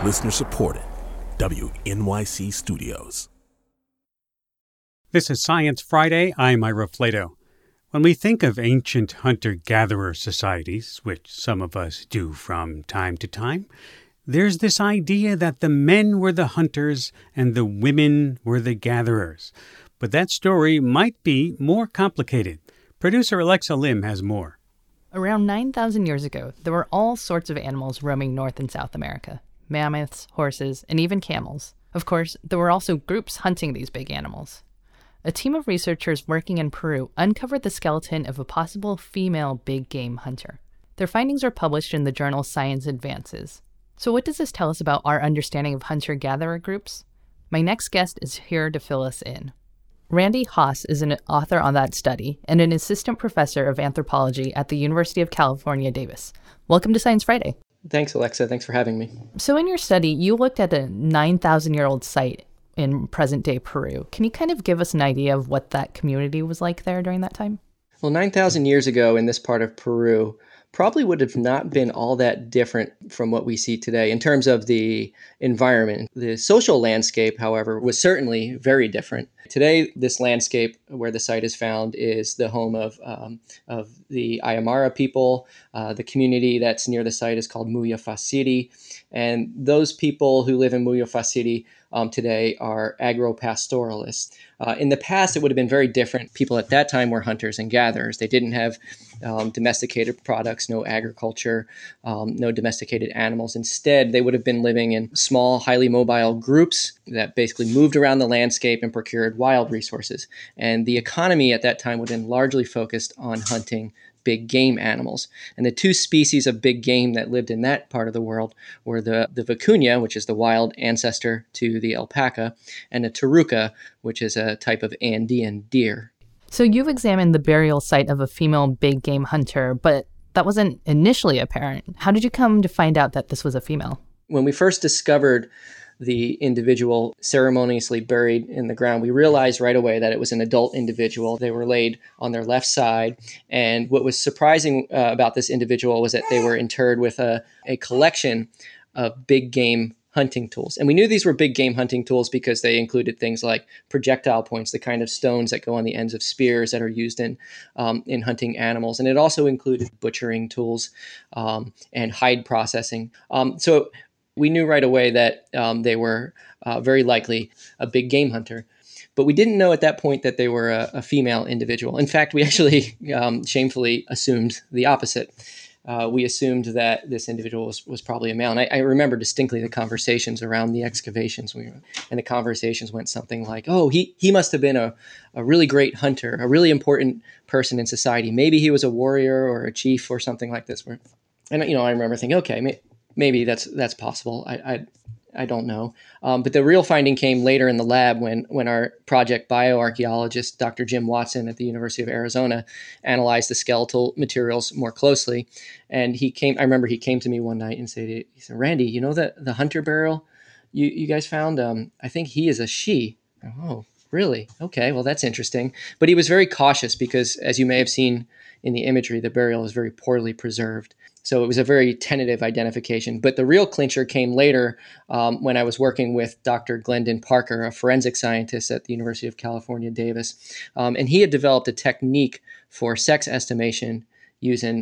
Listener supported. WNYC Studios. This is Science Friday. I'm Ira Flato. When we think of ancient hunter-gatherer societies, which some of us do from time to time, there's this idea that the men were the hunters and the women were the gatherers. But that story might be more complicated. Producer Alexa Lim has more. Around 9,000 years ago, there were all sorts of animals roaming North and South America. Mammoths, horses, and even camels. Of course, there were also groups hunting these big animals. A team of researchers working in Peru uncovered the skeleton of a possible female big game hunter. Their findings were published in the journal Science Advances. So what does this tell us about our understanding of hunter-gatherer groups? My next guest is here to fill us in. Randy Haas is an author on that study and an assistant professor of anthropology at the University of California, Davis. Welcome to Science Friday. Thanks, Alexa. Thanks for having me. So in your study, you looked at a 9,000-year-old site in present-day Peru. Can you kind of give us an idea of what that community was like there during that time? Well, 9,000 years ago in this part of Peru probably would have not been all that different from what we see today in terms of the environment. The social landscape, however, was certainly very different. Today, this landscape where the site is found is the home of the Aymara people. The community that's near the site is called Muyafasiri. And those people who live in Muyafasiri today are agro-pastoralists. In the past, it would have been very different. People at that time were hunters and gatherers. They didn't have domesticated products, no agriculture, no domesticated animals. Instead, they would have been living in small, highly mobile groups that basically moved around the landscape and procured wild resources. And the economy at that time would have been largely focused on hunting big game animals. And the two species of big game that lived in that part of the world were the vicuña, which is the wild ancestor to the alpaca, and the taruca, which is a type of Andean deer. So you've examined the burial site of a female big game hunter, but that wasn't initially apparent. How did you come to find out that this was a female? When we first discovered the individual ceremoniously buried in the ground, we realized right away that it was an adult individual. They were laid on their left side. And what was surprising about this individual was that they were interred with a collection of big game hunting tools. And we knew these were big game hunting tools because they included things like projectile points, the kind of stones that go on the ends of spears that are used in hunting animals. And it also included butchering tools and hide processing. So we knew right away that they were very likely a big game hunter. But we didn't know at that point that they were a female individual. In fact, we actually shamefully assumed the opposite. We assumed that this individual was probably a male. And I remember distinctly the conversations around the excavations. And the conversations went something like, oh, he must have been a really great hunter, a really important person in society. Maybe he was a warrior or a chief or something like this. And I remember thinking, okay, maybe that's possible. I don't know. But the real finding came later in the lab when our project bioarchaeologist, Dr. Jim Watson at the University of Arizona, analyzed the skeletal materials more closely. And I remember he came to me one night and he said, Randy, you know the hunter burial you guys found? I think he is a she. Oh, really? Okay, well, that's interesting. But he was very cautious because, as you may have seen in the imagery, the burial is very poorly preserved. So it was a very tentative identification. But the real clincher came later when I was working with Dr. Glendon Parker, a forensic scientist at the University of California, Davis. And he had developed a technique for sex estimation using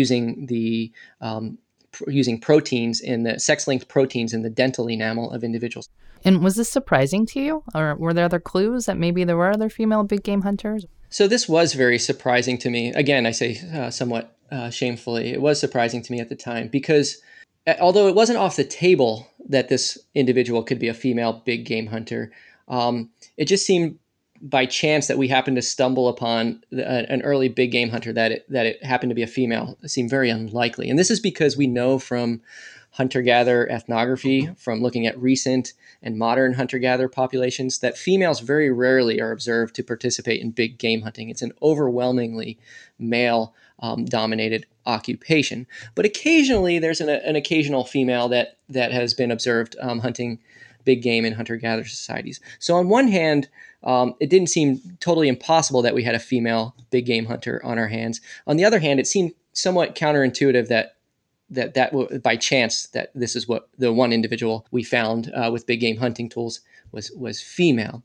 proteins in the sex-linked proteins in the dental enamel of individuals. And was this surprising to you? Or were there other clues that maybe there were other female big game hunters? So this was very surprising to me. Again, I say somewhat shamefully. It was surprising to me at the time because although it wasn't off the table that this individual could be a female big game hunter, it just seemed by chance that we happened to stumble upon an early big game hunter that it happened to be a female. It seemed very unlikely. And this is because we know from hunter-gatherer ethnography, from looking at recent and modern hunter-gatherer populations, that females very rarely are observed to participate in big game hunting. It's an overwhelmingly male dominated occupation. But occasionally there's an occasional female that has been observed hunting big game in hunter-gatherer societies. So on one hand, it didn't seem totally impossible that we had a female big game hunter on our hands. On the other hand, it seemed somewhat counterintuitive that by chance that this is what the one individual we found with big game hunting tools was female.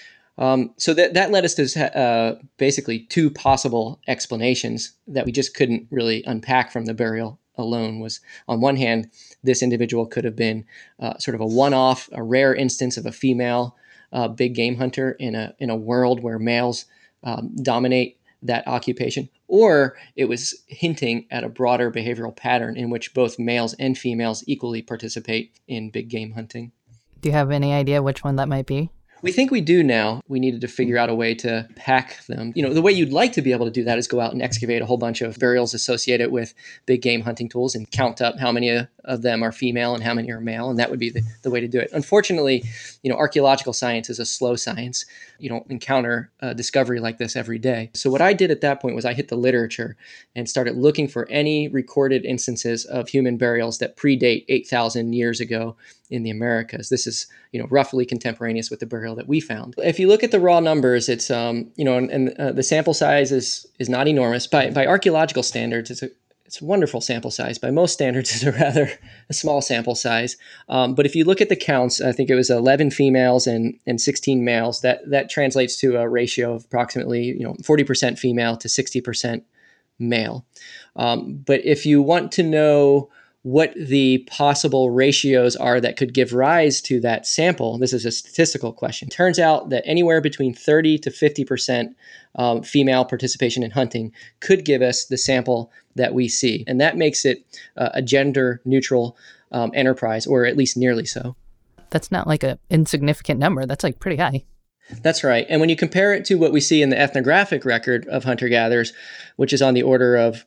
So that led us to basically two possible explanations that we just couldn't really unpack from the burial alone. Was, on one hand, this individual could have been sort of a one-off, a rare instance of a female big game hunter in a world where males dominate that occupation, or it was hinting at a broader behavioral pattern in which both males and females equally participate in big game hunting. Do you have any idea which one that might be? We think we do now. We needed to figure out a way to pack them. The way you'd like to be able to do that is go out and excavate a whole bunch of burials associated with big game hunting tools and count up how many of them are female and how many are male. And that would be the way to do it. Unfortunately, archaeological science is a slow science. You don't encounter a discovery like this every day. So what I did at that point was I hit the literature and started looking for any recorded instances of human burials that predate 8,000 years ago in the Americas. This is, roughly contemporaneous with the burial that we found. If you look at the raw numbers, it's, the sample size is not enormous. By archaeological standards, it's a wonderful sample size. By most standards, it's a small sample size. But if you look at the counts, I think it was 11 females and 16 males. That translates to a ratio of approximately 40% female to 60% male. But if you want to know what the possible ratios are that could give rise to that sample, this is a statistical question. Turns out that anywhere between 30 to 50% female participation in hunting could give us the sample that we see. And that makes it a gender neutral enterprise, or at least nearly so. That's not like an insignificant number. That's like pretty high. That's right. And when you compare it to what we see in the ethnographic record of hunter-gatherers, which is on the order of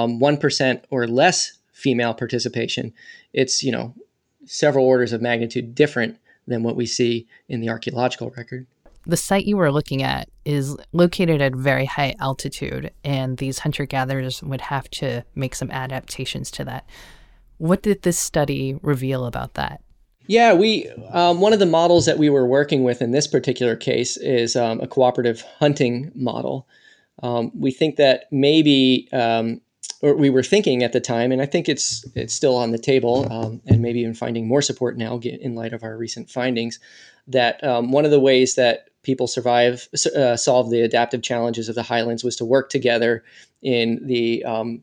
1% or less female participation, it's, several orders of magnitude different than what we see in the archaeological record. The site you were looking at is located at very high altitude, and these hunter-gatherers would have to make some adaptations to that. What did this study reveal about that? Yeah, one of the models that we were working with in this particular case is a cooperative hunting model. We think that maybe, or we were thinking at the time, and I think it's still on the table, and maybe even finding more support now in light of our recent findings, that one of the ways that people solve the adaptive challenges of the highlands was to work together in the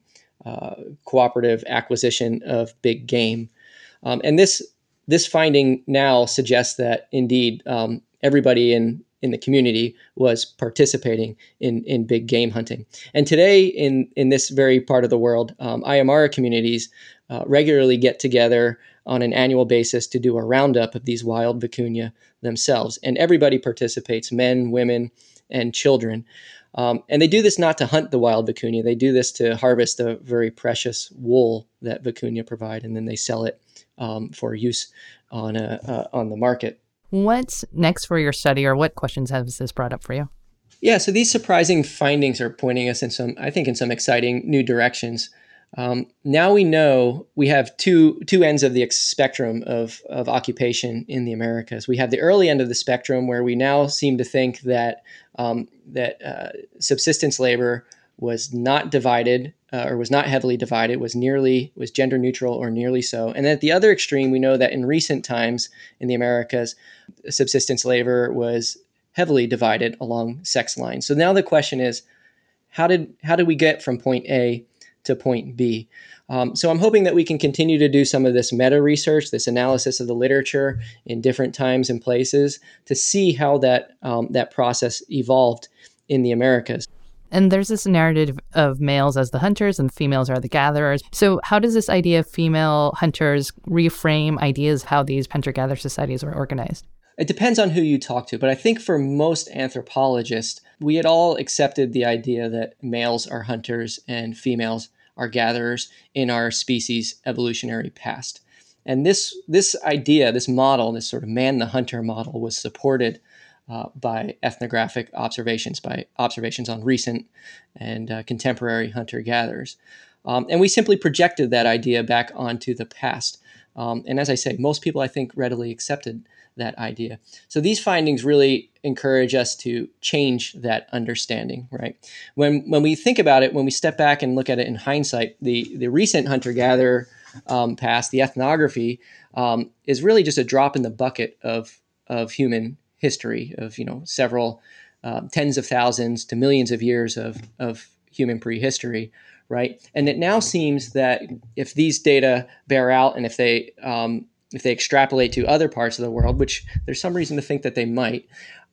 cooperative acquisition of big game. And this finding now suggests that indeed everybody in the community was participating in big game hunting. And today in this very part of the world, Aymara communities regularly get together on an annual basis to do a roundup of these wild vicuña themselves. And everybody participates, men, women, and children. And they do this not to hunt the wild vicuña. They do this to harvest the very precious wool that vicuña provide, and then they sell it for use on the market. What's next for your study, or what questions has this brought up for you? Yeah, so these surprising findings are pointing us in some exciting new directions. Now we know we have two ends of the spectrum of occupation in the Americas. We have the early end of the spectrum, where we now seem to think that subsistence labor was not divided or was not heavily divided, was gender neutral or nearly so. And at the other extreme, we know that in recent times in the Americas, subsistence labor was heavily divided along sex lines. So now the question is, how did we get from point A to point B? So I'm hoping that we can continue to do some of this meta research, this analysis of the literature in different times and places, to see how that process evolved in the Americas. And there's this narrative of males as the hunters and females are the gatherers. So how does this idea of female hunters reframe ideas of how these hunter-gatherer societies were organized? It depends on who you talk to, but I think for most anthropologists, we had all accepted the idea that males are hunters and females are gatherers in our species' evolutionary past. And this idea, this model, this sort of man the hunter model, was supported by ethnographic observations, by observations on recent and contemporary hunter-gatherers. And we simply projected that idea back onto the past. And as I say, most people, I think, readily accepted that idea. So these findings really encourage us to change that understanding, right? When we think about it, when we step back and look at it in hindsight, the recent hunter-gatherer past, the ethnography, is really just a drop in the bucket of human history, of several tens of thousands to millions of years of human prehistory, right? And it now seems that if these data bear out, and if they extrapolate to other parts of the world, which there's some reason to think that they might,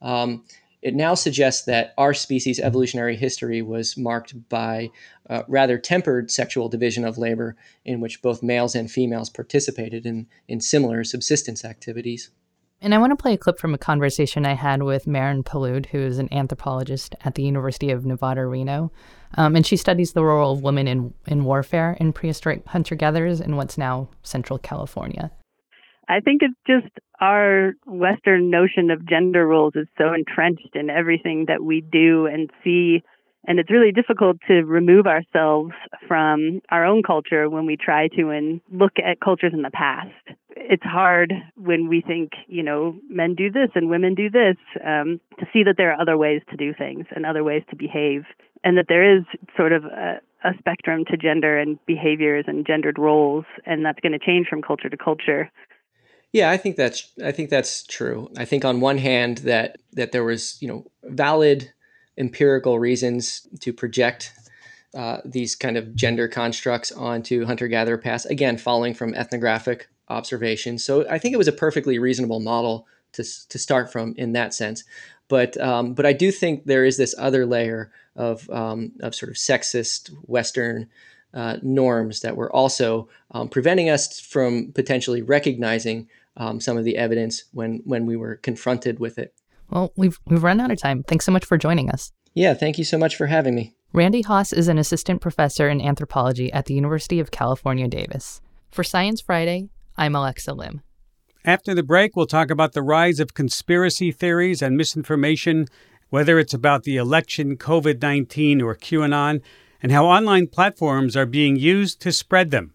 it now suggests that our species' evolutionary history was marked by rather tempered sexual division of labor, in which both males and females participated in similar subsistence activities. And I want to play a clip from a conversation I had with Maren Palud, who is an anthropologist at the University of Nevada, Reno. And she studies the role of women in warfare in prehistoric hunter-gatherers in what's now Central California. I think it's just our Western notion of gender roles is so entrenched in everything that we do and see, and it's really difficult to remove ourselves from our own culture when we try to and look at cultures in the past. It's hard when we think, men do this and women do this, to see that there are other ways to do things and other ways to behave, and that there is sort of a spectrum to gender and behaviors and gendered roles, and that's going to change from culture to culture. Yeah, I think that's true. I think on one hand that there was, valid empirical reasons to project these kind of gender constructs onto hunter-gatherer past, again, following from ethnographic observations. So I think it was a perfectly reasonable model to start from in that sense. But I do think there is this other layer of sort of sexist Western norms that were also preventing us from potentially recognizing some of the evidence when we were confronted with it. Well, we've run out of time. Thanks so much for joining us. Yeah, thank you so much for having me. Randy Haas is an assistant professor in anthropology at the University of California, Davis. For Science Friday, I'm Alexa Lim. After the break, we'll talk about the rise of conspiracy theories and misinformation, whether it's about the election, COVID-19, or QAnon, and how online platforms are being used to spread them.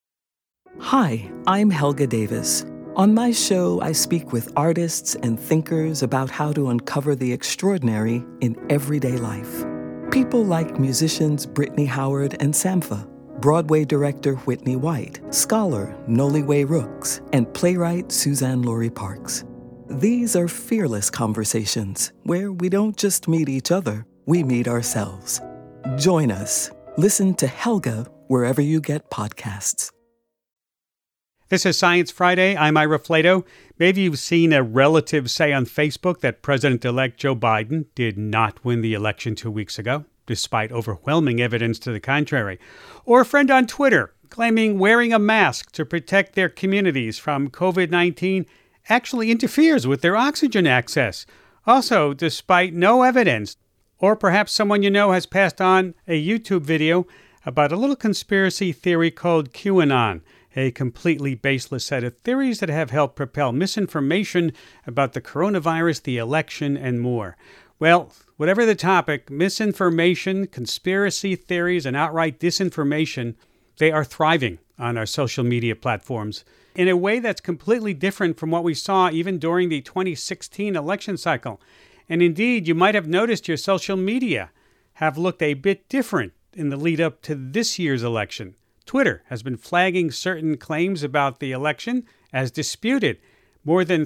Hi, I'm Helga Davis. On my show, I speak with artists and thinkers about how to uncover the extraordinary in everyday life. People like musicians Brittany Howard and Sampha, Broadway director Whitney White, scholar Noliwe Rooks, and playwright Suzanne Laurie Parks. These are fearless conversations where we don't just meet each other, we meet ourselves. Join us. Listen to Helga wherever you get podcasts. This is Science Friday. I'm Ira Flato. Maybe you've seen a relative say on Facebook that President-elect Joe Biden did not win the election 2 weeks ago, despite overwhelming evidence to the contrary. Or a friend on Twitter claiming wearing a mask to protect their communities from COVID-19 actually interferes with their oxygen access. Also, despite no evidence. Or perhaps someone you know has passed on a YouTube video about a little conspiracy theory called QAnon, a completely baseless set of theories that have helped propel misinformation about the coronavirus, the election, and more. Well, whatever the topic, misinformation, conspiracy theories, and outright disinformation, they are thriving on our social media platforms in a way that's completely different from what we saw even during the 2016 election cycle. And indeed, you might have noticed your social media have looked a bit different in the lead up to this year's election. Twitter has been flagging certain claims about the election as disputed. More than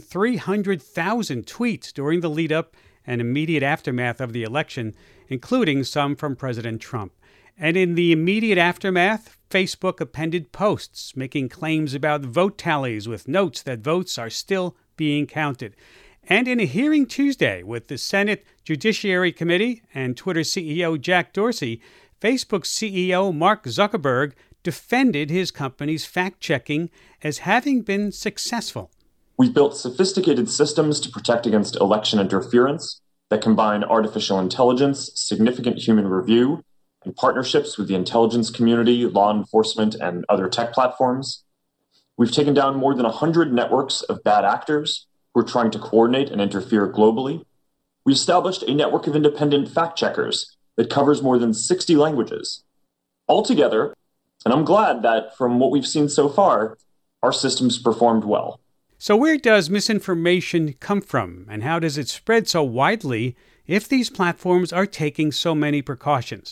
300,000 tweets during the lead-up and immediate aftermath of the election, including some from President Trump. And in the immediate aftermath, Facebook appended posts making claims about vote tallies with notes that votes are still being counted. And in a hearing Tuesday with the Senate Judiciary Committee and Twitter CEO Jack Dorsey, Facebook CEO Mark Zuckerberg defended his company's fact-checking as having been successful. We've built sophisticated systems to protect against election interference that combine artificial intelligence, significant human review, and partnerships with the intelligence community, law enforcement, and other tech platforms. We've taken down more than 100 networks of bad actors who are trying to coordinate and interfere globally. We established a network of independent fact-checkers that covers more than 60 languages. Altogether, and I'm glad that from what we've seen so far, our systems performed well. So where does misinformation come from, and how does it spread so widely if these platforms are taking so many precautions?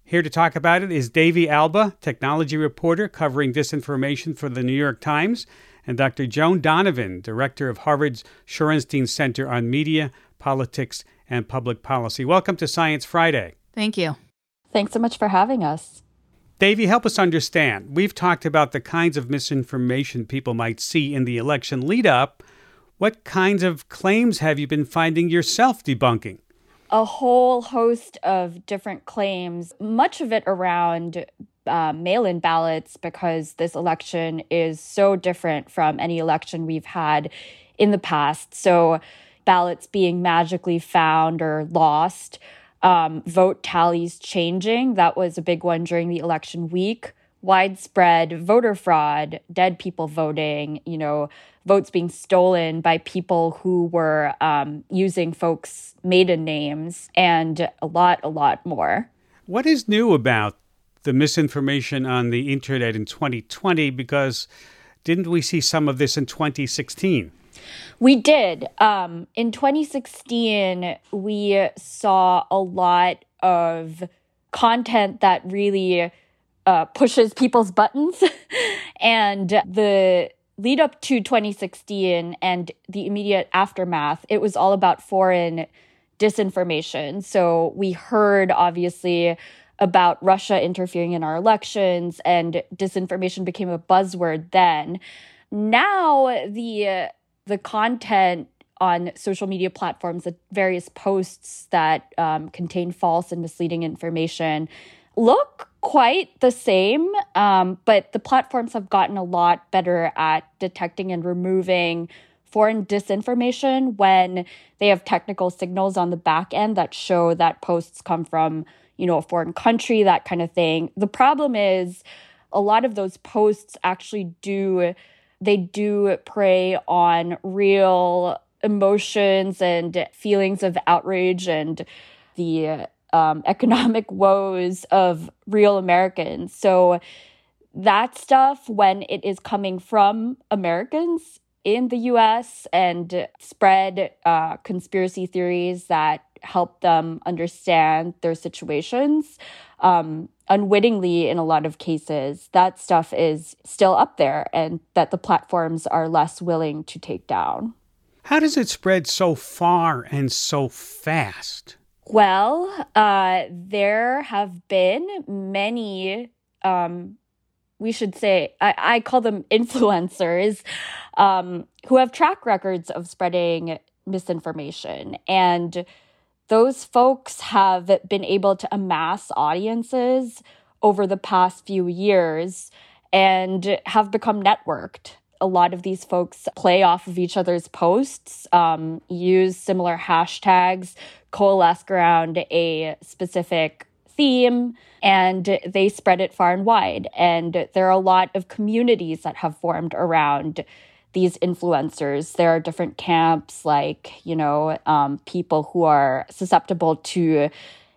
Here to talk about it is Davey Alba, technology reporter covering disinformation for the New York Times, and Dr. Joan Donovan, director of Harvard's Shorenstein Center on Media, Politics, and Public Policy. Welcome to Science Friday. Thank you. Thanks so much for having us. Davey, help us understand. We've talked about the kinds of misinformation people might see in the election lead-up. What kinds of claims have you been finding yourself debunking? A whole host of different claims, much of it around mail-in ballots, because this election is so different from any election we've had in the past. So ballots being magically found or lost, vote tallies changing. That was a big one during the election week. Widespread voter fraud, dead people voting, votes being stolen by people who were using folks' maiden names, and a lot more. What is new about the misinformation on the internet in 2020? Because didn't we see some of this in 2016? We did. In 2016, we saw a lot of content that really pushes people's buttons. And the lead up to 2016 and the immediate aftermath, it was all about foreign disinformation. So we heard, obviously, about Russia interfering in our elections, and disinformation became a buzzword then. Now, the content on social media platforms, the various posts that contain false and misleading information, look quite the same, but the platforms have gotten a lot better at detecting and removing foreign disinformation when they have technical signals on the back end that show that posts come from, a foreign country, that kind of thing. The problem is a lot of those posts actually do prey on real emotions and feelings of outrage and the economic woes of real Americans. So that stuff, when it is coming from Americans in the U.S. and spread conspiracy theories that help them understand their situations, unwittingly in a lot of cases, that stuff is still up there and that the platforms are less willing to take down. How does it spread so far and so fast? Well, there have been many, we should say, I call them influencers, who have track records of spreading misinformation. And those folks have been able to amass audiences over the past few years and have become networked. A lot of these folks play off of each other's posts, use similar hashtags, coalesce around a specific theme, and they spread it far and wide. And there are a lot of communities that have formed around these influencers. There are different camps, like, people who are susceptible to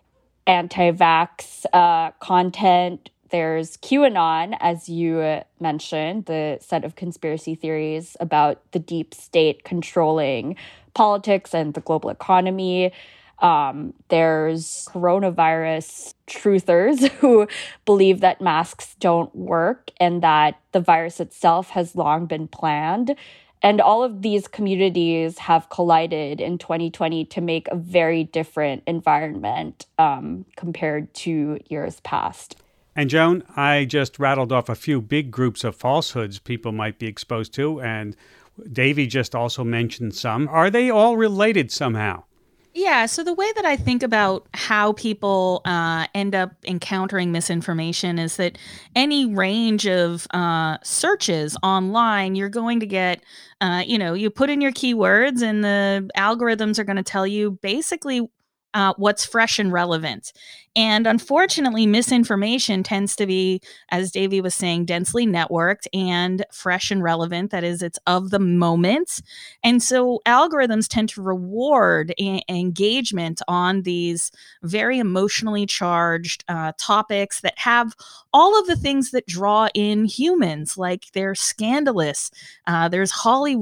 anti-vax content. There's QAnon, as you mentioned, the set of conspiracy theories about the deep state controlling politics and the global economy. There's coronavirus truthers who believe that masks don't work and that the virus itself has long been planned. And all of these communities have collided in 2020 to make a very different environment compared to years past. And Joan, I just rattled off a few big groups of falsehoods people might be exposed to, and Davey just also mentioned some. Are they all related somehow? Yeah, so the way that I think about how people end up encountering misinformation is that any range of searches online, you're going to get, you put in your keywords and the algorithms are going to tell you basically what's fresh and relevant. And unfortunately, misinformation tends to be, as Davey was saying, densely networked and fresh and relevant. That is, it's of the moment. And so algorithms tend to reward engagement on these very emotionally charged topics that have all of the things that draw in humans, like they're scandalous. There's Hollywood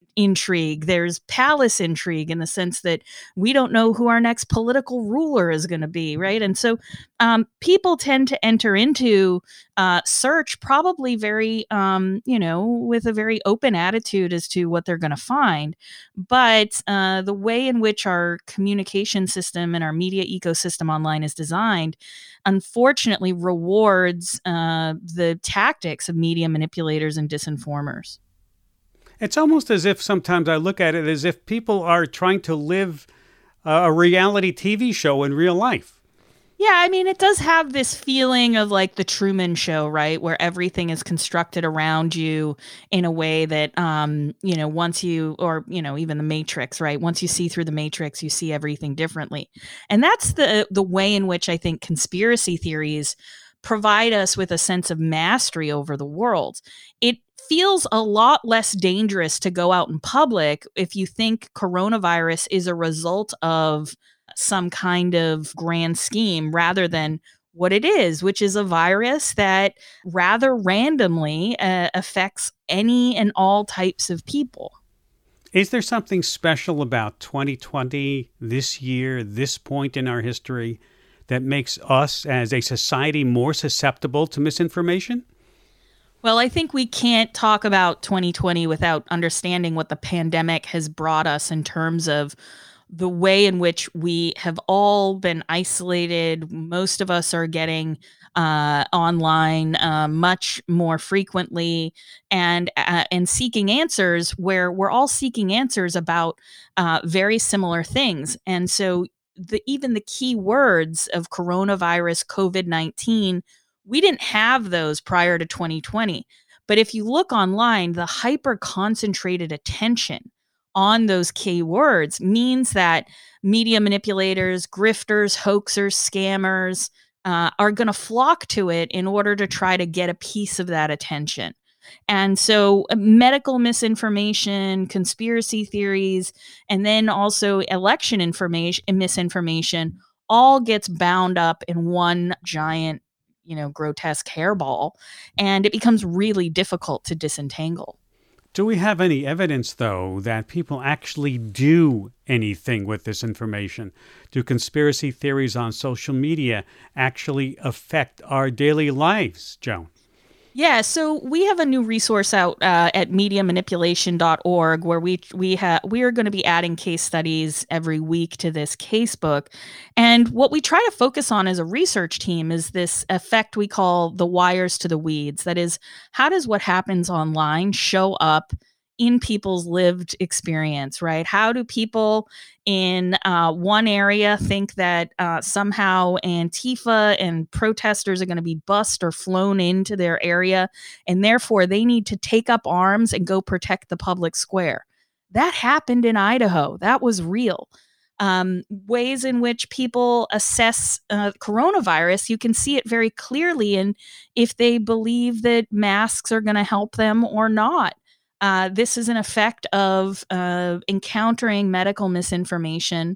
intrigue. There's palace intrigue in the sense that we don't know who our next political ruler is going to be, right? And so people tend to enter into search probably very, with a very open attitude as to what they're going to find. But the way in which our communication system and our media ecosystem online is designed, unfortunately, rewards the tactics of media manipulators and disinformers. It's almost as if sometimes I look at it as if people are trying to live a reality TV show in real life. Yeah, I mean, it does have this feeling of like the Truman Show, right? Where everything is constructed around you in a way that, once you, or, even the Matrix, right? Once you see through the Matrix, you see everything differently. And that's the way in which I think conspiracy theories provide us with a sense of mastery over the world. It feels a lot less dangerous to go out in public if you think coronavirus is a result of some kind of grand scheme rather than what it is, which is a virus that rather randomly affects any and all types of people. Is there something special about 2020, this year, this point in our history, that makes us as a society more susceptible to misinformation? Well, I think we can't talk about 2020 without understanding what the pandemic has brought us in terms of the way in which we have all been isolated. Most of us are getting online much more frequently and seeking answers where we're all seeking answers about very similar things. And so even the key words of coronavirus, COVID-19, we didn't have those prior to 2020. But if you look online, the hyper concentrated attention on those key words means that media manipulators, grifters, hoaxers, scammers are going to flock to it in order to try to get a piece of that attention. And so medical misinformation, conspiracy theories, and then also election misinformation all gets bound up in one giant, grotesque hairball, and it becomes really difficult to disentangle. Do we have any evidence, though, that people actually do anything with this information? Do conspiracy theories on social media actually affect our daily lives, Joan? Yeah, so we have a new resource out at mediamanipulation.org where we are going to be adding case studies every week to this casebook. And what we try to focus on as a research team is this effect we call the wires to the weeds. That is, how does what happens online show up in people's lived experience, right? How do people in one area think that somehow Antifa and protesters are going to be bused or flown into their area, and therefore they need to take up arms and go protect the public square? That happened in Idaho. That was real. Ways in which people assess coronavirus, you can see it very clearly in if they believe that masks are going to help them or not. This is an effect of encountering medical misinformation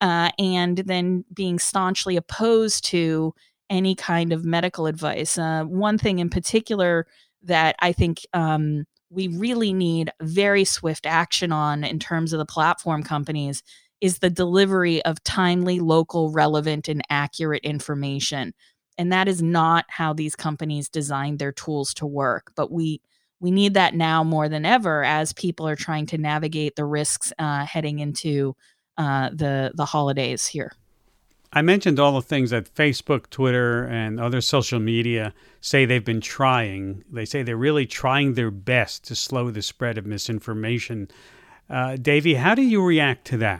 and then being staunchly opposed to any kind of medical advice. One thing in particular that I think we really need very swift action on in terms of the platform companies is the delivery of timely, local, relevant, and accurate information. And that is not how these companies designed their tools to work. But we need that now more than ever as people are trying to navigate the risks heading into the holidays here. I mentioned all the things that Facebook, Twitter, and other social media say they've been trying. They say they're really trying their best to slow the spread of misinformation. Davey, how do you react to that?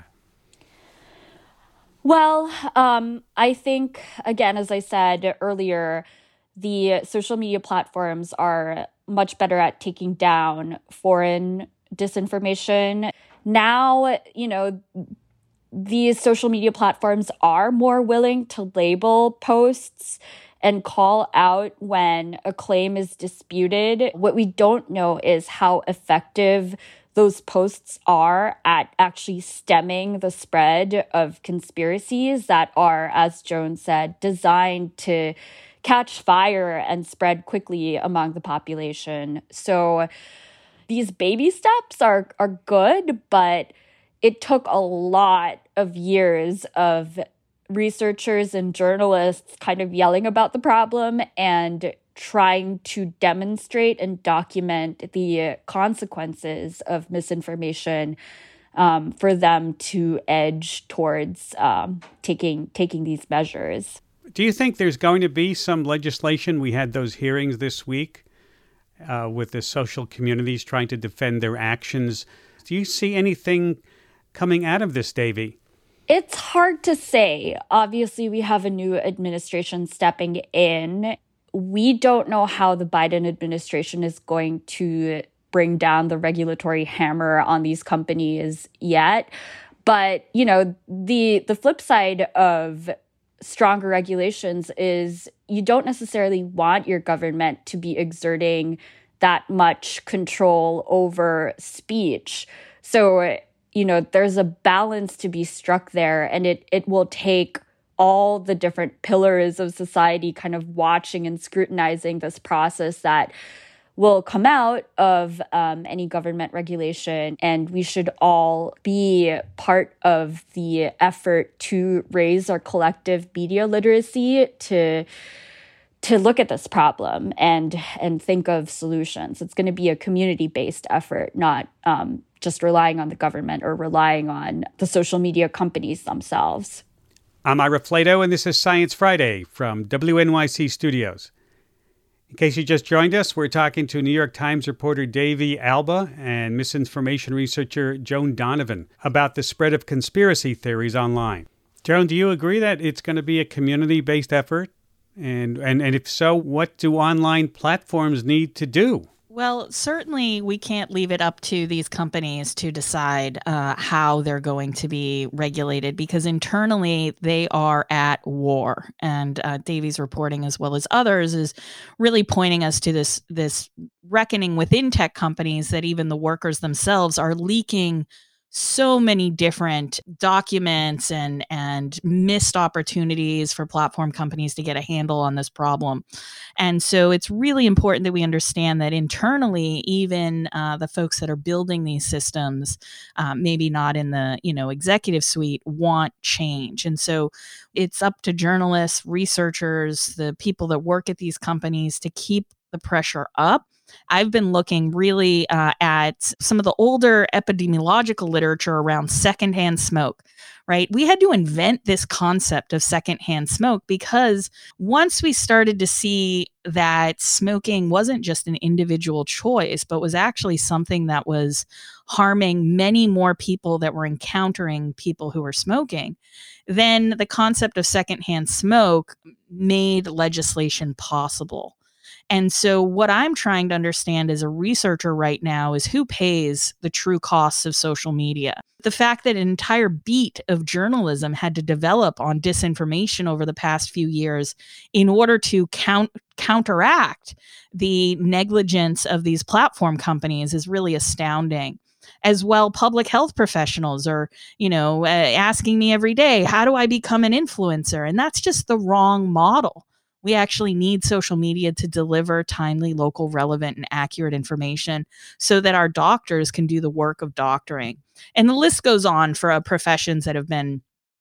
Well, I think, again, as I said earlier, the social media platforms are much better at taking down foreign disinformation. Now, these social media platforms are more willing to label posts and call out when a claim is disputed. What we don't know is how effective those posts are at actually stemming the spread of conspiracies that are, as Joan said, designed to catch fire and spread quickly among the population. So, these baby steps are good, but it took a lot of years of researchers and journalists kind of yelling about the problem and trying to demonstrate and document the consequences of misinformation for them to edge towards taking these measures. Do you think there's going to be some legislation? We had those hearings this week with the social communities trying to defend their actions. Do you see anything coming out of this, Davy? It's hard to say. Obviously, we have a new administration stepping in. We don't know how the Biden administration is going to bring down the regulatory hammer on these companies yet. But, you know, the flip side of stronger regulations is you don't necessarily want your government to be exerting that much control over speech. So, you know, there's a balance to be struck there, and it will take all the different pillars of society kind of watching and scrutinizing this process that will come out of any government regulation. And we should all be part of the effort to raise our collective media literacy to look at this problem and think of solutions. It's going to be a community-based effort, not just relying on the government or relying on the social media companies themselves. I'm Ira Flato, and this is Science Friday from WNYC Studios. In case you just joined us, we're talking to New York Times reporter Davy Alba and misinformation researcher Joan Donovan about the spread of conspiracy theories online. Joan, do you agree that it's going to be a community-based effort? And if so, what do online platforms need to do? Well, certainly we can't leave it up to these companies to decide how they're going to be regulated, because internally they are at war. And Davy's reporting, as well as others, is really pointing us to this reckoning within tech companies that even the workers themselves are leaking so many different documents and missed opportunities for platform companies to get a handle on this problem. And so it's really important that we understand that internally, even the folks that are building these systems, maybe not in the executive suite, want change. And so it's up to journalists, researchers, the people that work at these companies to keep the pressure up. I've been looking really at some of the older epidemiological literature around secondhand smoke, right? We had to invent this concept of secondhand smoke because once we started to see that smoking wasn't just an individual choice, but was actually something that was harming many more people that were encountering people who were smoking, then the concept of secondhand smoke made legislation possible. And so what I'm trying to understand as a researcher right now is who pays the true costs of social media. The fact that an entire beat of journalism had to develop on disinformation over the past few years in order to counteract the negligence of these platform companies is really astounding. As well, public health professionals are, asking me every day, how do I become an influencer? And that's just the wrong model. We actually need social media to deliver timely, local, relevant, and accurate information so that our doctors can do the work of doctoring. And the list goes on for professions that have been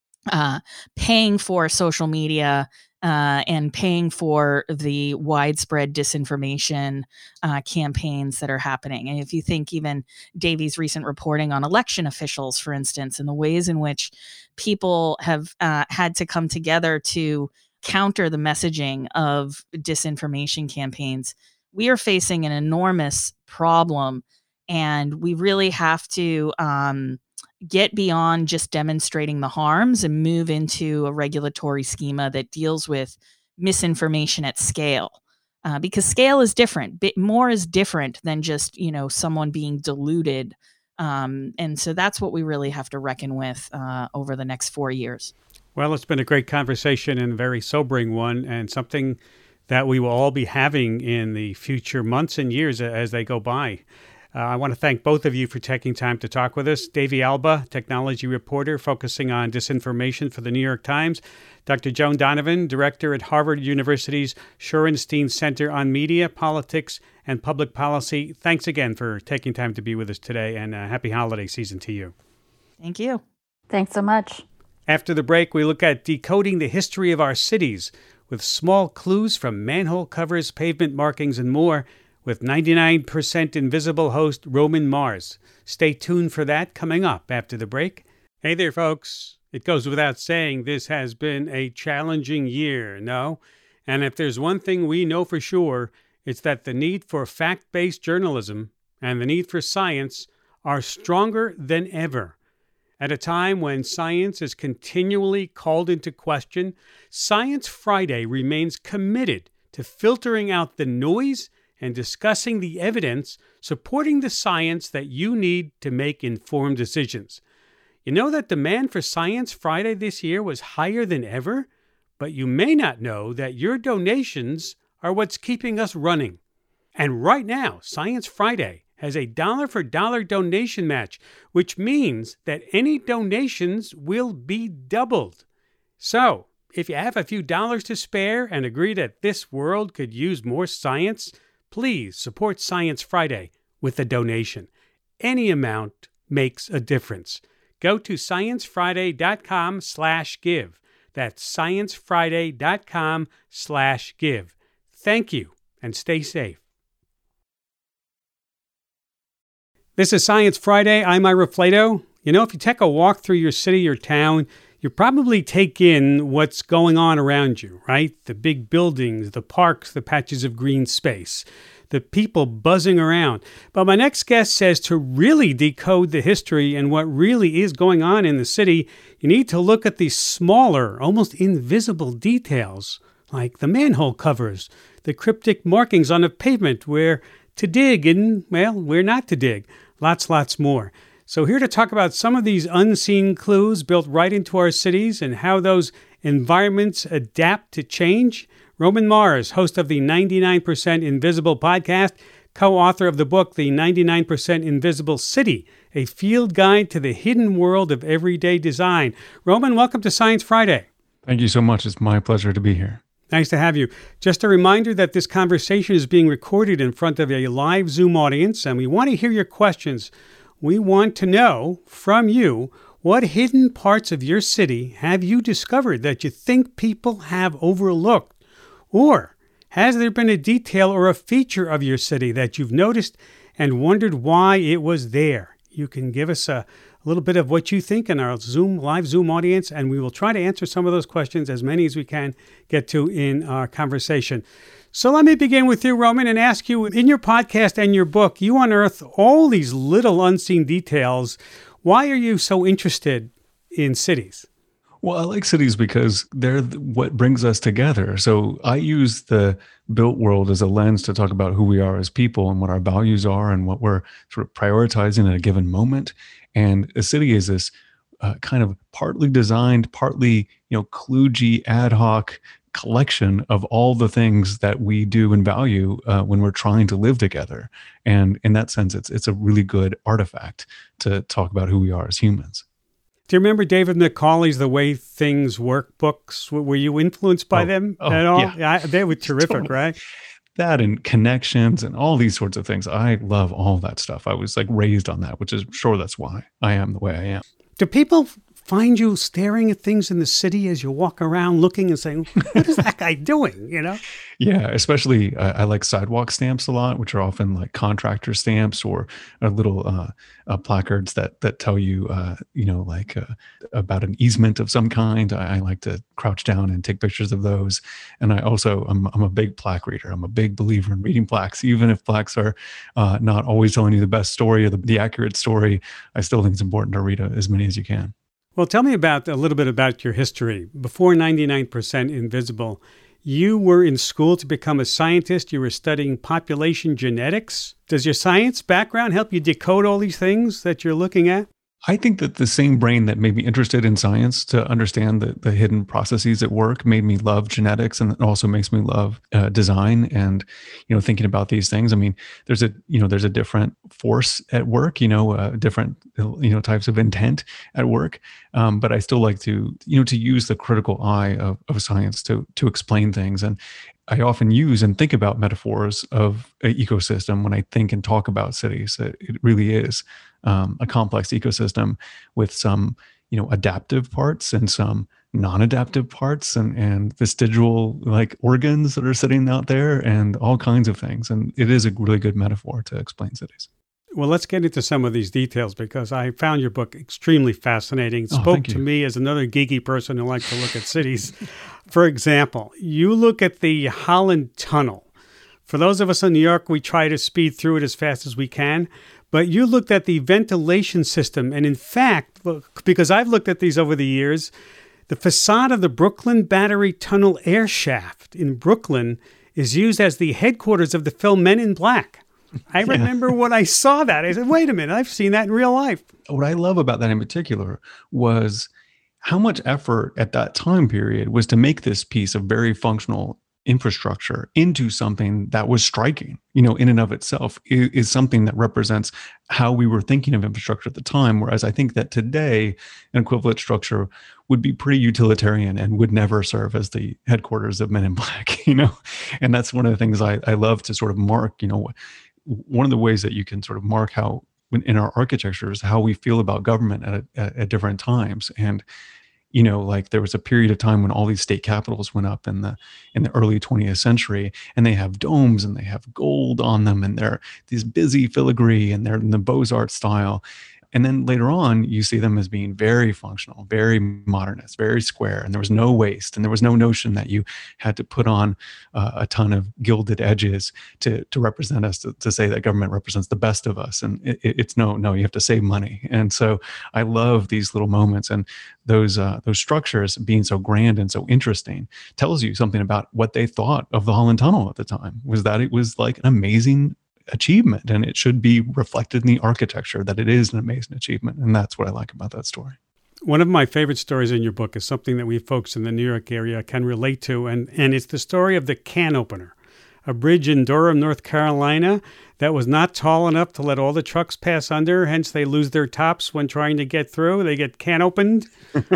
paying for social media and paying for the widespread disinformation campaigns that are happening. And if you think even Davy's recent reporting on election officials, for instance, and the ways in which people have had to come together to counter the messaging of disinformation campaigns, we are facing an enormous problem, and we really have to get beyond just demonstrating the harms and move into a regulatory schema that deals with misinformation at scale, because scale is different. More is different than just someone being deluded, and so that's what we really have to reckon with over the next 4 years. Well, it's been a great conversation and a very sobering one, and something that we will all be having in the future months and years as they go by. I want to thank both of you for taking time to talk with us. Davy Alba, technology reporter focusing on disinformation for the New York Times. Dr. Joan Donovan, director at Harvard University's Shorenstein Center on Media, Politics, and Public Policy. Thanks again for taking time to be with us today, and happy holiday season to you. Thank you. Thanks so much. After the break, we look at decoding the history of our cities with small clues from manhole covers, pavement markings, and more with 99% Invisible host Roman Mars. Stay tuned for that coming up after the break. Hey there, folks. It goes without saying this has been a challenging year, no? And if there's one thing we know for sure, it's that the need for fact-based journalism and the need for science are stronger than ever. At a time when science is continually called into question, Science Friday remains committed to filtering out the noise and discussing the evidence supporting the science that you need to make informed decisions. You know that demand for Science Friday this year was higher than ever, but you may not know that your donations are what's keeping us running. And right now, Science Friday has a dollar-for-dollar donation match, which means that any donations will be doubled. So, if you have a few dollars to spare and agree that this world could use more science, please support Science Friday with a donation. Any amount makes a difference. Go to sciencefriday.com/give. That's sciencefriday.com/give. Thank you, and stay safe. This is Science Friday. I'm Ira Flato. You know, if you take a walk through your city or town, you probably take in what's going on around you, right? The big buildings, the parks, the patches of green space, the people buzzing around. But my next guest says to really decode the history and what really is going on in the city, you need to look at these smaller, almost invisible details, like the manhole covers, the cryptic markings on a pavement where to dig and, well, where not to dig. Lots more. So here to talk about some of these unseen clues built right into our cities and how those environments adapt to change, Roman Mars, host of the 99% Invisible podcast, co-author of the book, The 99% Invisible City, a field guide to the hidden world of everyday design. Roman, welcome to Science Friday. Thank you so much. It's my pleasure to be here. Nice to have you. Just a reminder that this conversation is being recorded in front of a live Zoom audience, and we want to hear your questions. We want to know from you, what hidden parts of your city have you discovered that you think people have overlooked? Or has there been a detail or a feature of your city that you've noticed and wondered why it was there? You can give us a little bit of what you think in our live Zoom audience, and we will try to answer some of those questions, as many as we can get to in our conversation. So let me begin with you, Roman, and ask you, in your podcast and your book, you unearth all these little unseen details. Why are you so interested in cities? Well, I like cities because they're what brings us together. So I use the built world as a lens to talk about who we are as people and what our values are and what we're sort of prioritizing at a given moment. And a city is this kind of partly designed, partly, kludgy, ad hoc collection of all the things that we do and value when we're trying to live together. And in that sense, it's a really good artifact to talk about who we are as humans. Do you remember David Macaulay's The Way Things Work books? Were you influenced by them at all? Yeah. They were terrific, totally. Right? That and connections and all these sorts of things. I love all that stuff. I was raised on that, which is sure that's why I am the way I am. Do people find you staring at things in the city as you walk around looking and saying, what is that guy doing, Yeah, especially I like sidewalk stamps a lot, which are often like contractor stamps or little placards that tell you, about an easement of some kind. I like to crouch down and take pictures of those. And I'm a big plaque reader. I'm a big believer in reading plaques, even if plaques are not always telling you the best story or the accurate story. I still think it's important to read as many as you can. Well, tell me a little bit about your history. Before 99% Invisible, you were in school to become a scientist. You were studying population genetics. Does your science background help you decode all these things that you're looking at? I think that the same brain that made me interested in science to understand the hidden processes at work made me love genetics, and it also makes me love design and thinking about these things. I mean, there's a different force at work, different types of intent at work, but I still like to use the critical eye of science to explain things. And I often use and think about metaphors of an ecosystem when I think and talk about cities. It really is a complex ecosystem with some, adaptive parts and some non-adaptive parts and vestigial like organs that are sitting out there and all kinds of things. And it is a really good metaphor to explain cities. Well, let's get into some of these details because I found your book extremely fascinating. It spoke to me as another geeky person who likes to look at cities. For example, you look at the Holland Tunnel. For those of us in New York, we try to speed through it as fast as we can. But you looked at the ventilation system. And in fact, look, because I've looked at these over the years, the facade of the Brooklyn Battery Tunnel air shaft in Brooklyn is used as the headquarters of the film Men in Black. I remember when I saw that, I said, wait a minute, I've seen that in real life. What I love about that in particular was how much effort at that time period was to make this piece of very functional infrastructure into something that was striking, in and of itself is something that represents how we were thinking of infrastructure at the time. Whereas I think that today an equivalent structure would be pretty utilitarian and would never serve as the headquarters of Men in Black, and that's one of the things I love to sort of mark, one of the ways that you can sort of mark how in our architecture is how we feel about government at different times. And, like there was a period of time when all these state capitals went up in the early 20th century, and they have domes and they have gold on them, and they're these busy filigree and they're in the Beaux-Arts style. And then later on, you see them as being very functional, very modernist, very square. And there was no waste. And there was no notion that you had to put on a ton of gilded edges to represent us, to say that government represents the best of us. And it's no, you have to save money. And so I love these little moments. And those structures being so grand and so interesting tells you something about what they thought of the Holland Tunnel at the time, was that it was like an amazing achievement, and it should be reflected in the architecture that it is an amazing achievement. And that's what I like about that story. One of my favorite stories in your book is something that we folks in the New York area can relate to, and it's the story of the can opener, a bridge in Durham, North Carolina that was not tall enough to let all the trucks pass under, hence they lose their tops when trying to get through. They get can opened.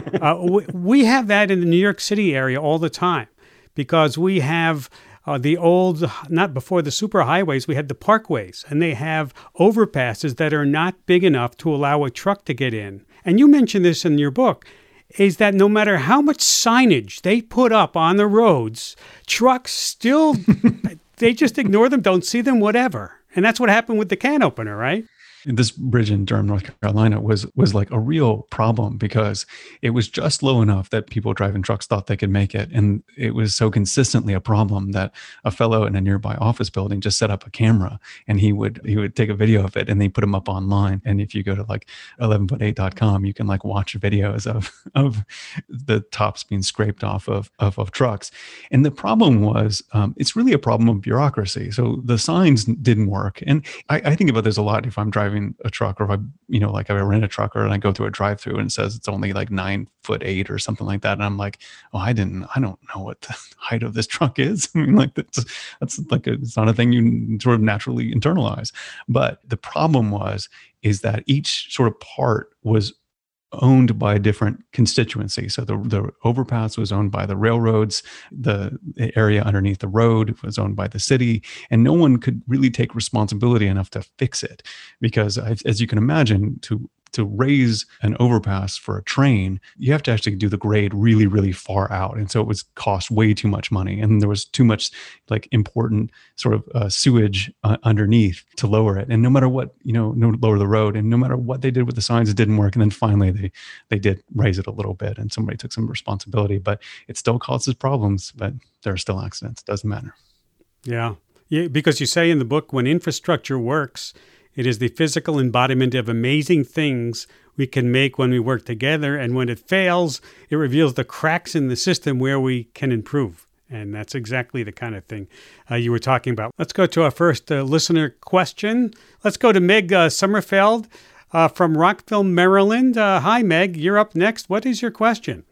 We have that in the New York City area all the time because we have the old, not before the superhighways, we had the parkways, and they have overpasses that are not big enough to allow a truck to get in. And you mentioned this in your book, is that no matter how much signage they put up on the roads, trucks still, they just ignore them, don't see them, whatever. And that's what happened with the can opener, right? This bridge in Durham, North Carolina was like a real problem because it was just low enough that people driving trucks thought they could make it. And it was so consistently a problem that a fellow in a nearby office building just set up a camera, and he would take a video of it and they put them up online. And if you go to like 11foot8.com, you can like watch videos of the tops being scraped off of trucks. And the problem was, it's really a problem of bureaucracy. So the signs didn't work. And I think about this a lot if I'm driving a truck, or if I rent a truck and I go through a drive-through and it says it's only like 9'8" or something like that. And I'm like, I don't know what the height of this truck is. I mean, like that's like it's not a thing you sort of naturally internalize. But the problem is that each sort of part was owned by a different constituency. So the overpass was owned by the railroads, the area underneath the road was owned by the city, and no one could really take responsibility enough to fix it. Because as you can imagine, to raise an overpass for a train, you have to actually do the grade really, really far out. And so it was cost way too much money. And there was too much like important sort of sewage underneath to lower it. And no matter what, lower the road, and no matter what they did with the signs, it didn't work. And then finally they did raise it a little bit and somebody took some responsibility, but it still causes problems, but there are still accidents. It doesn't matter. Yeah, because you say in the book, when infrastructure works, it is the physical embodiment of amazing things we can make when we work together. And when it fails, it reveals the cracks in the system where we can improve. And that's exactly the kind of thing you were talking about. Let's go to our first listener question. Let's go to Meg Sommerfeld from Rockville, Maryland. Hi, Meg. You're up next. What is your question?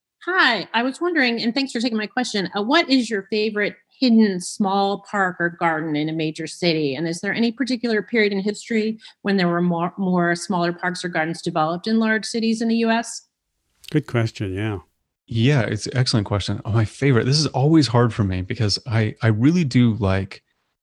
Hi. I was wondering, and thanks for taking my question, what is your favorite hidden small park or garden in a major city? And is there any particular period in history when there were more smaller parks or gardens developed in large cities in the U.S.? Good question, yeah. Yeah, it's an excellent question. My favorite. This is always hard for me because I really do like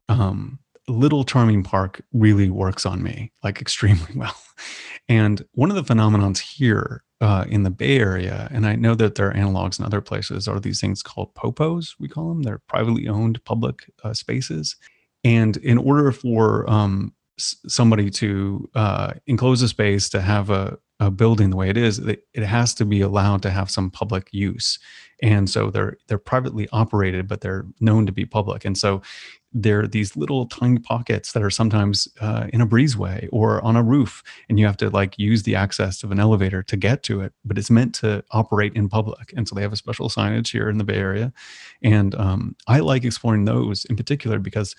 Little Charming Park really works on me like extremely well. And one of the phenomenons here in the Bay Area, and I know that there are analogs in other places, are these things called POPOs, we call them. They're privately owned public spaces. And in order for somebody to enclose a space to have a building the way it is, it has to be allowed to have some public use. And so they're privately operated, but they're known to be public. And so they're these little tiny pockets that are sometimes in a breezeway or on a roof, and you have to like use the access of an elevator to get to it, but it's meant to operate in public. And so they have a special signage here in the Bay Area. And I like exploring those in particular because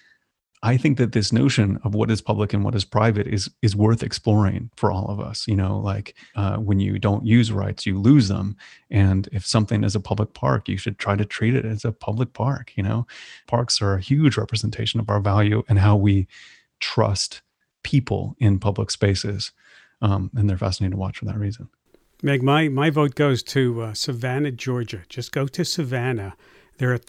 I think that this notion of what is public and what is private is worth exploring for all of us. Like when you don't use rights, you lose them. And if something is a public park, you should try to treat it as a public park. Parks are a huge representation of our value and how we trust people in public spaces. And they're fascinating to watch for that reason. Meg, my vote goes to Savannah, Georgia. Just go to Savannah. There are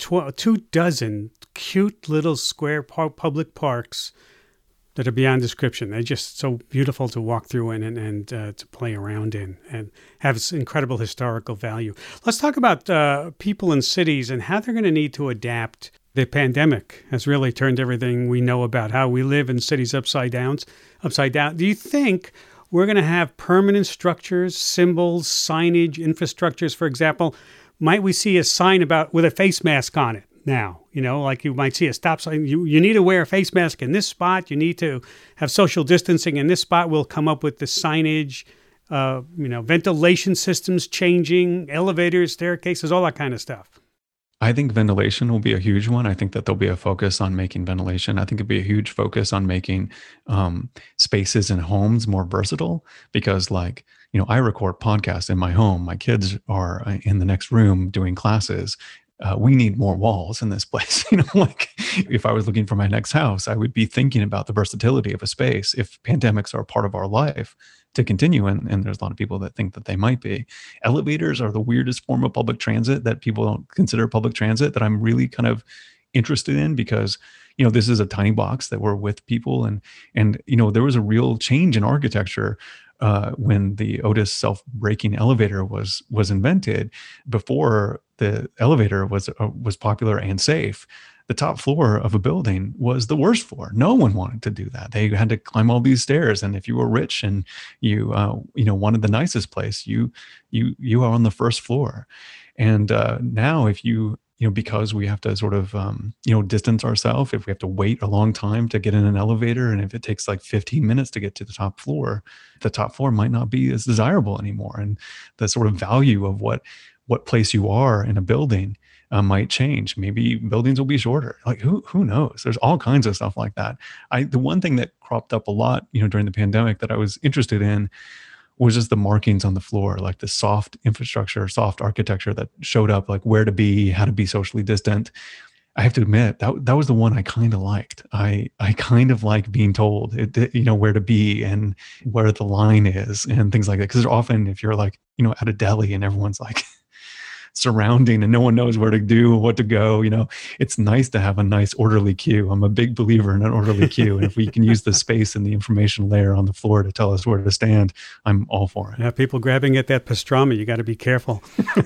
24 cute little square public parks that are beyond description. They're just so beautiful to walk through and to play around in and have incredible historical value. Let's talk about people in cities and how they're going to need to adapt. The pandemic has really turned everything we know about how we live in cities upside down. Do you think we're going to have permanent structures, symbols, signage, infrastructures, for example? Might we see a sign with a face mask on it now? Like you might see a stop sign. You need to wear a face mask in this spot. You need to have social distancing in this spot. We'll come up with the signage, ventilation systems changing, elevators, staircases, all that kind of stuff. I think ventilation will be a huge one. I think that there'll be a focus on making ventilation. I think it'll be a huge focus on making spaces and homes more versatile because I record podcasts in my home. My kids are in the next room doing classes. We need more walls in this place. If I was looking for my next house, I would be thinking about the versatility of a space if pandemics are a part of our life to continue. And there's a lot of people that think that they might be. Elevators are the weirdest form of public transit that people don't consider public transit that I'm really kind of interested in because, this is a tiny box that we're with people. And there was a real change in architecture when the Otis self-braking elevator was invented. Before the elevator was popular and safe, the top floor of a building was the worst floor. No one wanted to do that. They had to climb all these stairs, and if you were rich and you wanted the nicest place, you are on the first floor. And now, if because we have to sort of, distance ourselves, if we have to wait a long time to get in an elevator, and if it takes like 15 minutes to get to the top floor might not be as desirable anymore. And the sort of value of what place you are in a building might change. Maybe buildings will be shorter. Like who knows? There's all kinds of stuff like that. The one thing that cropped up a lot, during the pandemic that I was interested in was just the markings on the floor, like the soft infrastructure, soft architecture that showed up, like where to be, how to be socially distant. I have to admit that was the one I kind of liked. I kind of like being told, where to be and where the line is and things like that. Because often if you're like, at a deli and everyone's like surrounding and no one knows where to do, what to go, it's nice to have a nice orderly queue. I'm a big believer in an orderly queue. And if we can use the space and the information layer on the floor to tell us where to stand, I'm all for it. Yeah, people grabbing at that pastrami, you got to be careful.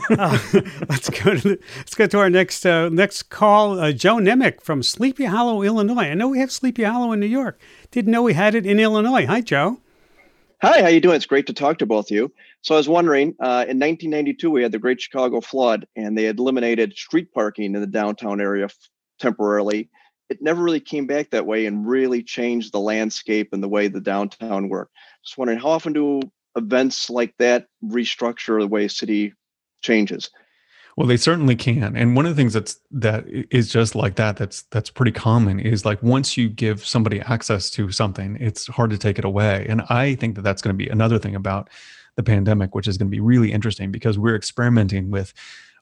Let's go to our next call. Joe Nemec from Sleepy Hollow, Illinois. I know we have Sleepy Hollow in New York. Didn't know we had it in Illinois. Hi, Joe. Hi, how you doing? It's great to talk to both of you. So I was wondering, in 1992, we had the Great Chicago Flood, and they had eliminated street parking in the downtown area temporarily. It never really came back that way and really changed the landscape and the way the downtown worked. Just wondering, how often do events like that restructure the way a city changes? Well, they certainly can. And one of the things that is just like that's pretty common is like once you give somebody access to something, it's hard to take it away. And I think that that's going to be another thing about the pandemic, which is going to be really interesting because we're experimenting with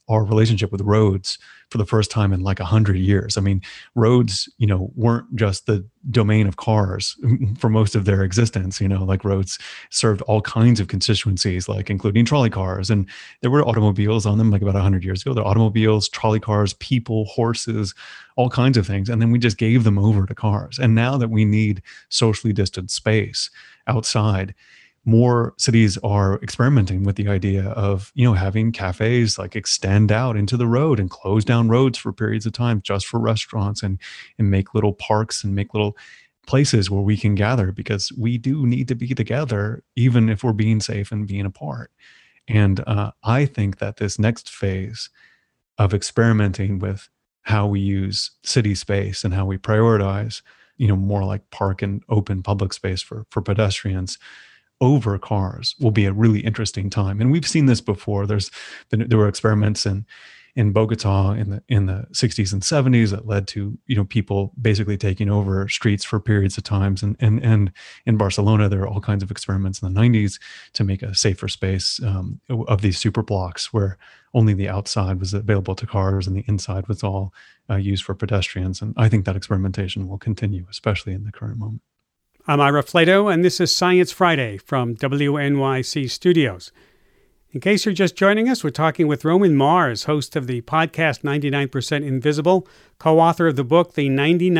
our relationship with roads for the first time in like 100 years. I mean, roads, weren't just the domain of cars for most of their existence. Like roads served all kinds of constituencies, like including trolley cars. And there were automobiles on them like about 100 years ago. There were automobiles, trolley cars, people, horses, all kinds of things. And then we just gave them over to cars. And now that we need socially distant space outside, more cities are experimenting with the idea of, having cafes like extend out into the road and close down roads for periods of time just for restaurants, and make little parks and make little places where we can gather, because we do need to be together, even if we're being safe and being apart. And I think that this next phase of experimenting with how we use city space and how we prioritize, more like park and open public space for pedestrians over cars will be a really interesting time. And we've seen this before. There were experiments in Bogota in the 60s and 70s that led to, people basically taking over streets for periods of times. And in Barcelona, there are all kinds of experiments in the 90s to make a safer space of these super blocks where only the outside was available to cars and the inside was all used for pedestrians. And I think that experimentation will continue, especially in the current moment. I'm Ira Flato, and this is Science Friday from WNYC Studios. In case you're just joining us, we're talking with Roman Mars, host of the podcast 99% Invisible, co-author of the book The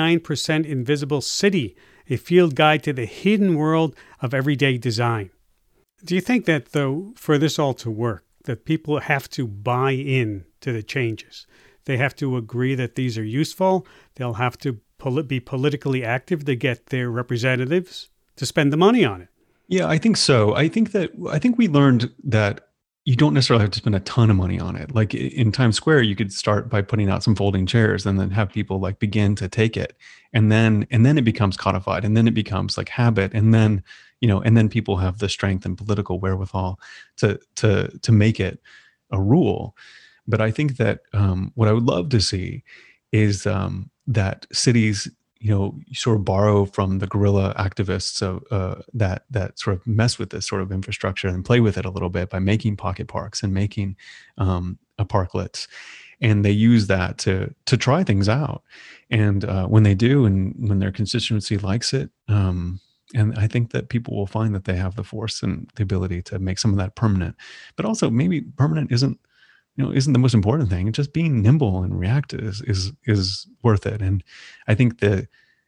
99% Invisible City, a field guide to the hidden world of everyday design. Do you think that, though, for this all to work, that people have to buy in to the changes? They have to agree that these are useful. They'll have to be politically active to get their representatives to spend the money on it. Yeah, I think so. I think we learned that you don't necessarily have to spend a ton of money on it. Like in Times Square, you could start by putting out some folding chairs and then have people like begin to take it. And then it becomes codified, and then it becomes like habit. And then, and then people have the strength and political wherewithal to make it a rule. But I think that what I would love to see is that cities, sort of borrow from the guerrilla activists that sort of mess with this sort of infrastructure and play with it a little bit by making pocket parks and making parklets, and they use that to try things out. And when they do, and when their constituency likes it, and I think that people will find that they have the force and the ability to make some of that permanent. But also, maybe permanent isn't the most important thing. Just being nimble and reactive is worth it. And I think the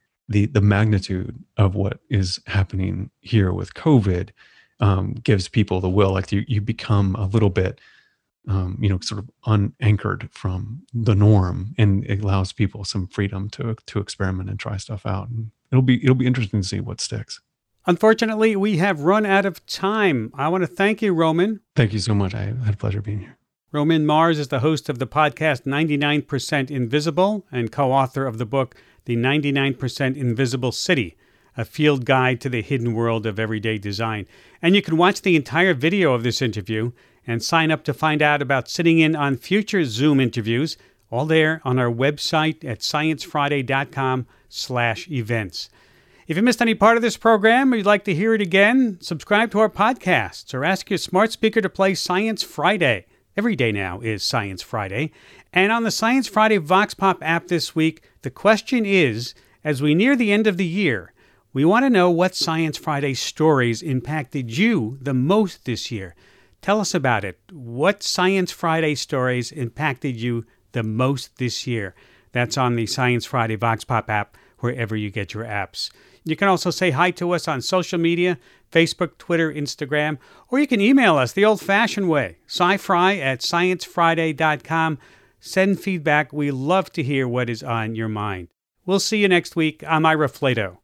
magnitude of what is happening here with COVID gives people the will. Like you become a little bit, sort of unanchored from the norm, and it allows people some freedom to experiment and try stuff out. And it'll be interesting to see what sticks. Unfortunately, we have run out of time. I want to thank you, Roman. Thank you so much. I had a pleasure being here. Roman Mars is the host of the podcast 99% Invisible and co-author of the book The 99% Invisible City, a field guide to the hidden world of everyday design. And you can watch the entire video of this interview and sign up to find out about sitting in on future Zoom interviews, all there on our website at sciencefriday.com/events. If you missed any part of this program or you'd like to hear it again, subscribe to our podcasts or ask your smart speaker to play Science Friday. Every day now is Science Friday. And on the Science Friday Vox Pop app this week, the question is, as we near the end of the year, we want to know what Science Friday stories impacted you the most this year. Tell us about it. What Science Friday stories impacted you the most this year? That's on the Science Friday Vox Pop app, wherever you get your apps. You can also say hi to us on social media, Facebook, Twitter, Instagram, or you can email us the old-fashioned way, scifry@sciencefriday.com. Send feedback. We love to hear what is on your mind. We'll see you next week. I'm Ira Flato.